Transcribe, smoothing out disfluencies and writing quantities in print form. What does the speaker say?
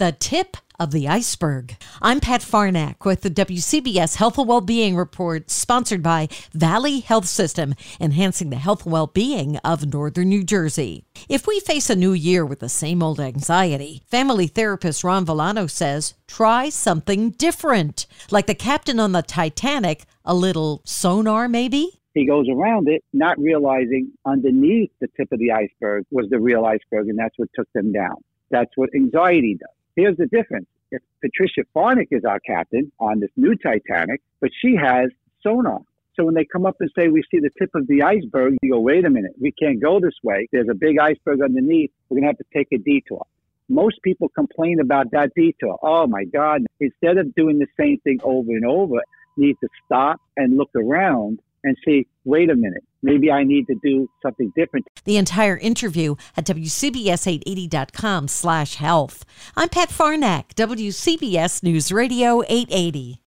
The tip of the iceberg. I'm Pat Farnack with the WCBS Health and Wellbeing Report, sponsored by Valley Health System, enhancing the health and well-being of Northern New Jersey. If we face a new year with the same old anxiety, family therapist Ron Villano says, try something different. Like the captain on the Titanic, a little sonar maybe? He goes around it, not realizing underneath the tip of the iceberg was the real iceberg, and that's what took them down. That's what anxiety does. Here's the difference. If Patricia Farnack is our captain on this new Titanic, but she has sonar. So when they come up and say, we see the tip of the iceberg, you go, wait a minute, we can't go this way. There's a big iceberg underneath. We're going to have to take a detour. Most people complain about that detour. Oh, my God. Instead of doing the same thing over and over, you need to stop and look around and see, wait a minute, maybe I need to do something different. The entire interview at WCBS880.com/health. I'm Pat Farnack, WCBS News Radio 880.